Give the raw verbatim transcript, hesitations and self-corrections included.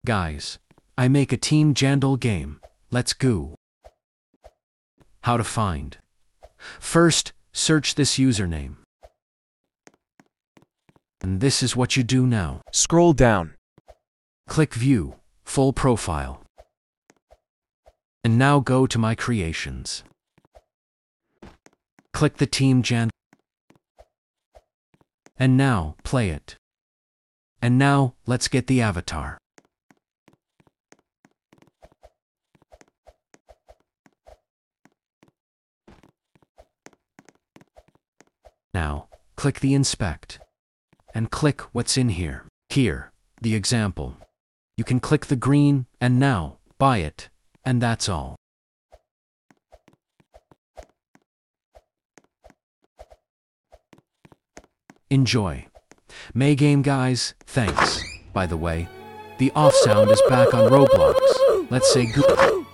Guys, I make a Team Jandal game. Let's go. How to find. First, search this username. And this is what you do now. Scroll down. Click View, Full Profile. And now go to My Creations. Click the Team Jandal. And now, play it. And now, let's get the avatar. Now, click the Inspect. And click what's in here. Here, the example. You can click the green, and now, buy it. And that's all. Enjoy. May game guys, thanks. By the way, the off sound is back on Roblox. Let's say good.